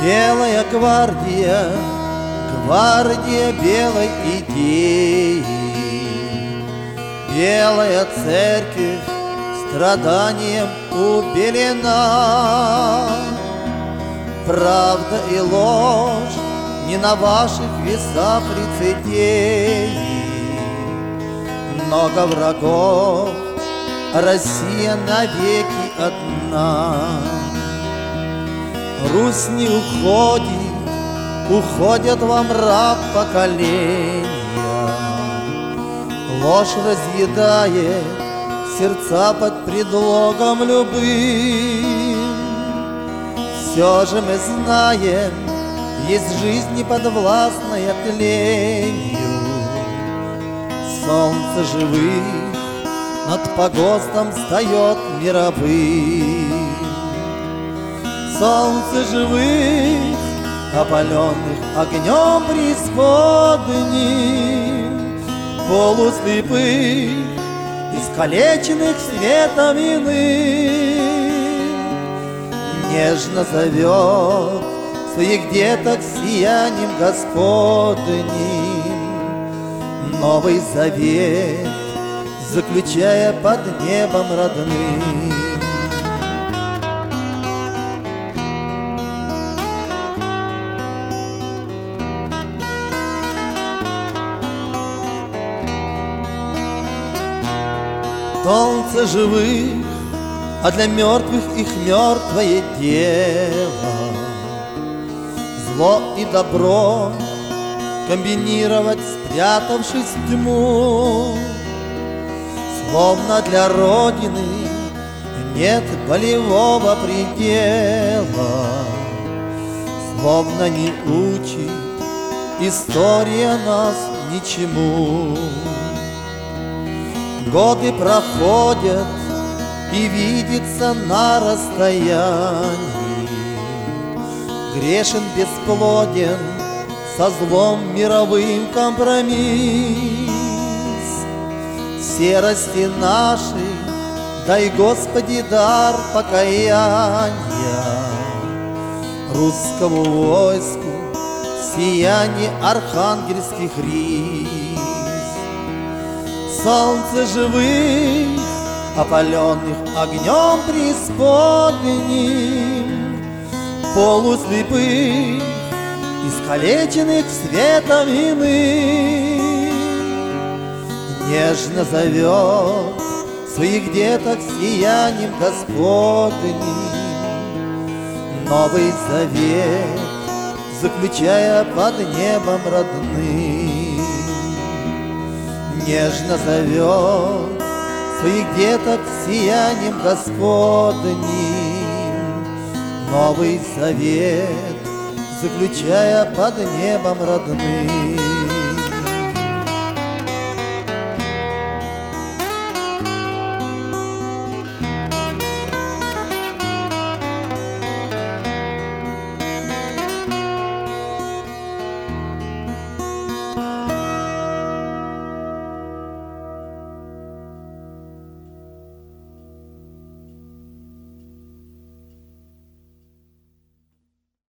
Белая гвардия, гвардия белой идеи, белая церковь страданием убелена. Правда и ложь не на ваших весах лицедеи. Много врагов, Россия навеки одна. Русь не уходит, уходят во мрак поколения. Ложь разъедает сердца под предлогом любым. Все же мы знаем, есть жизнь неподвластная тлению. Солнце живых над погостом встает мировым. Солнце живых, опаленных огнем преисподним, полуслепых, искалеченных светом иным, нежно зовет своих деток сиянием Господним. Новый завет, заключая под небом родным. Солнце живых, а для мертвых их мертвое дело. Зло и добро комбинировать, спрятавшись в тьму. Словно для Родины нет болевого предела. Словно не учит история нас ничему. Годы проходят, и видится на расстоянии. Грешен, бесплоден, со злом мировым компромисс. Серости нашей дай, Господи, дар покаяния. Русскому войску сияние архангельских рис. Солнце живых, опаленных огнем преисподним, полуслепых, искалеченных светом иным, нежно зовет своих деток сиянием Господним. Новый завет, заключая под небом родным, нежно зовет своих деток сиянием Господним. Новый завет, заключая под небом родным.